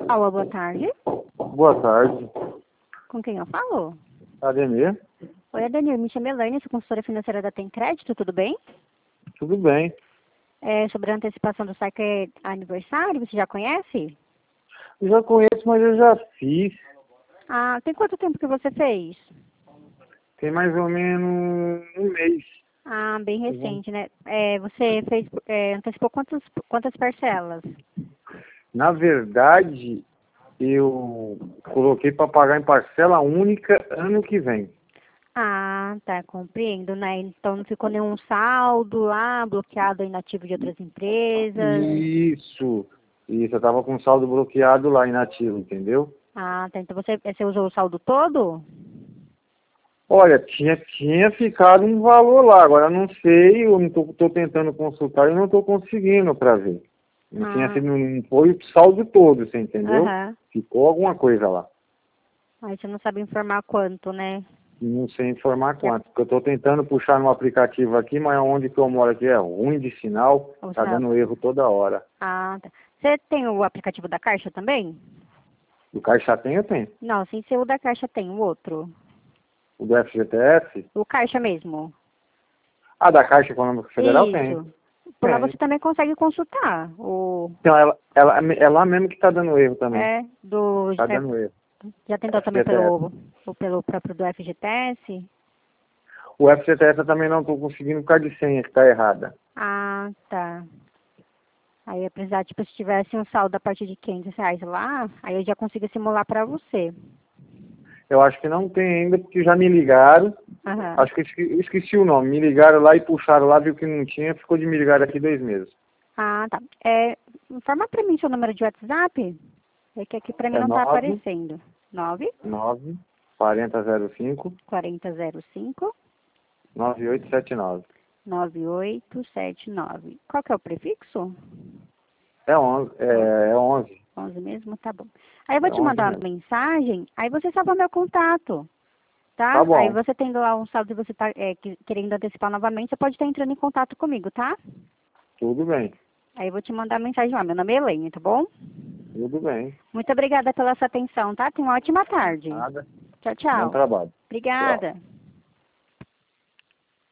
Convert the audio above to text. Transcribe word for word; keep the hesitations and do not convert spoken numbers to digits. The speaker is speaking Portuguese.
Alô, boa tarde. Boa tarde. Com quem eu falo? Ademir? Oi, Ademir. Me chamo Elaine, sou consultora financeira da Tem Crédito, tudo bem? Tudo bem. É, sobre a antecipação do saque aniversário, você já conhece? Eu já conheço, mas eu já fiz. Ah, tem quanto tempo que você fez? Tem mais ou menos um mês. Ah, bem recente, né? É, você fez, é, antecipou quantas, quantas parcelas? Na verdade, eu coloquei para pagar em parcela única ano que vem. Ah, tá, compreendo, né? Então não ficou nenhum saldo lá, bloqueado inativo de outras empresas. Isso. Isso, eu tava com o saldo bloqueado lá, inativo, entendeu? Ah, tá. Então você, você usou o saldo todo? Olha, tinha, tinha ficado um valor lá, agora eu não sei, eu não tô, tô tentando consultar e não tô conseguindo para ver. Não tinha Ah, sido, não foi o saldo todo, você entendeu? aham. Ficou alguma coisa lá. Aí você não sabe informar quanto, né? Não sei informar Que é quanto, porque eu estou tentando puxar no aplicativo aqui, mas onde que eu moro aqui é ruim de sinal, o tá sinal. dando erro toda hora. Ah, tá. Você tem o aplicativo da Caixa também? O Caixa tem, eu tenho. Não, sem ser o da Caixa tem, o outro. O do F G T S, O Caixa mesmo. ah, da Caixa Econômica Federal tem. Isso. Por lá Tem. você também consegue consultar o Então, ela, ela, é lá mesmo que tá dando erro também. é do Tá é, dando erro. já tentou também F G T S. pelo ou pelo próprio do F G T S? O F G T S eu também não estou conseguindo por causa de senha, que tá errada. Ah, tá. Aí ia precisar, tipo, se tivesse um saldo a partir de quinhentos reais lá, aí eu já consigo simular pra você. Eu acho que não tem ainda, porque já me ligaram. Aham. Acho que eu esque- eu esqueci o nome. Me ligaram lá e puxaram lá, viu que não tinha, ficou de me ligar daqui dois meses. Ah, tá. É, informa pra mim seu número de WhatsApp. É que aqui pra mim É não tá nove aparecendo. nove nove quarenta zero cinco quarenta zero cinco nove oito sete nove. nove oito sete nove. Qual que é o prefixo? É onze, é, é onze. onze mesmo? Tá bom. Aí eu vou É te onze mandar uma mesmo. mensagem, aí você salva meu contato, Tá tá? Aí bom, você tendo lá um saldo e você tá é, que- querendo antecipar novamente, você pode estar entrando em contato comigo, tá? tudo bem, Aí eu vou te mandar a mensagem lá. Meu nome é Elaine, tá bom? tudo bem. Muito obrigada pela sua atenção, tá? Tenha uma ótima tarde. Nada, Tchau, bom tchau. trabalho. Tchau. Obrigada.